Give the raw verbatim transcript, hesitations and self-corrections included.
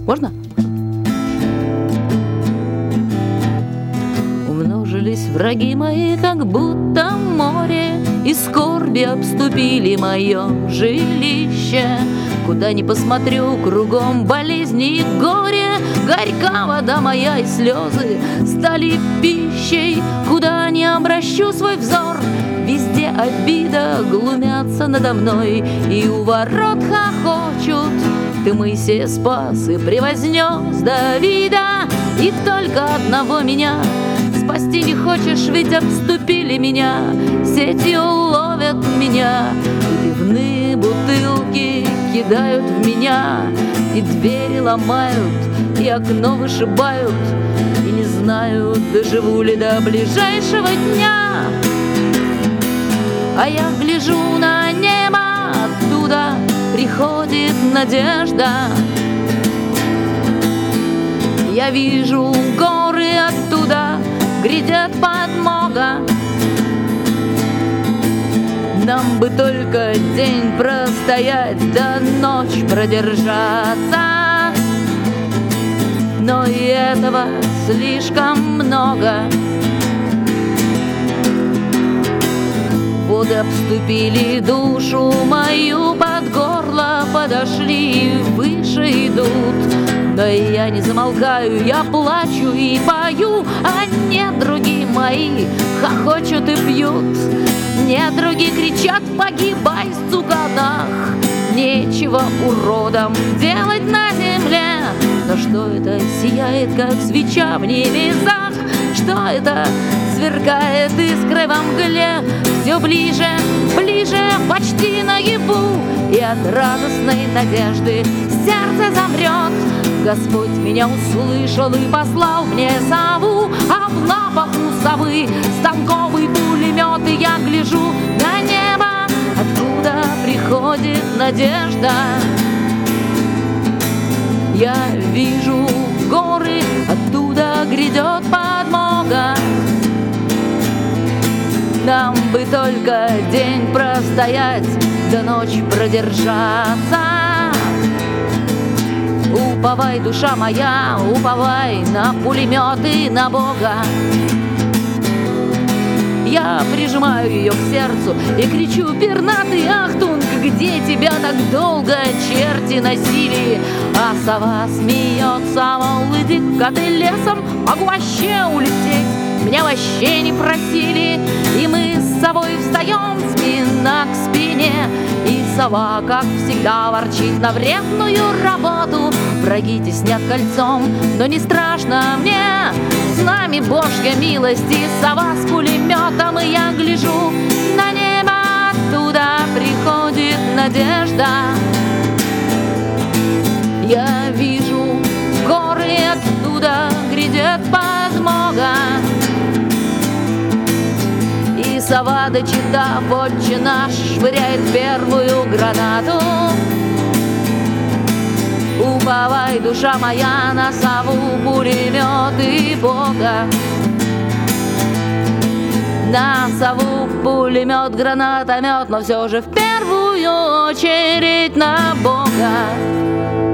Можно? Умножились враги мои, как будто море, и скорби обступили мое жилище. Куда ни посмотрю, кругом болезни и горе, горька вода моя и слезы стали пищей. Куда ни обращу свой взор, везде обида, глумятся надо мной и у ворот хохочут. Ты Моисея спас и превознес Давида, и только одного меня спасти не хочешь, ведь обступили меня, сетью ловят меня, и пивные бутылки кидают в меня, и двери ломают, и окно вышибают, и не знаю, доживу ли до ближайшего дня. А я гляжу на небо, оттуда приходит надежда. Я вижу горы, оттуда грядет подмога. Нам бы только день простоять, да ночь продержаться, но и этого слишком много. Воды обступили душу мою, под горло подошли и выше идут. Но я не замолкаю, я плачу и пою, а недруги мои хохочут и пьют. Недруги кричат: погибай, сука-нах! Нечего уродам делать на земле. Но что это сияет, как свеча в небесах? Что это сверкает искрой во мгле? Все ближе, ближе, почти наяву, и от радостной надежды сердце замрет. Господь меня услышал и послал мне сову, а в лапах у совы станковый пулемет, и я гляжу на небо, откуда приходит надежда. Я вижу горы, оттуда грядет подмога. Нам бы только день простоять, да ночь продержаться. Уповай, душа моя, уповай на пулеметы, на Бога. Я прижимаю ее к сердцу и кричу: пернатый Ахтунг, где тебя так долго черти носили? А сова смеется, мол, иди-ка ты лесом, могу вообще улететь, меня вообще не просили. И мы с совой встаем спина к спине, и сова, как всегда, ворчит на вредную работу. Враги теснят кольцом, но не страшно мне, с нами Божья милость и сова с пулеметом. И я гляжу на небо, оттуда приходит надежда. Я вижу горы, оттуда грядет подмога. И сова, дочитав «Отче наш», швыряет первую гранату. Уповай, душа моя, на сову, пулемет и Бога. На сову, пулемет, гранатомет, но все же в первую очередь на Бога.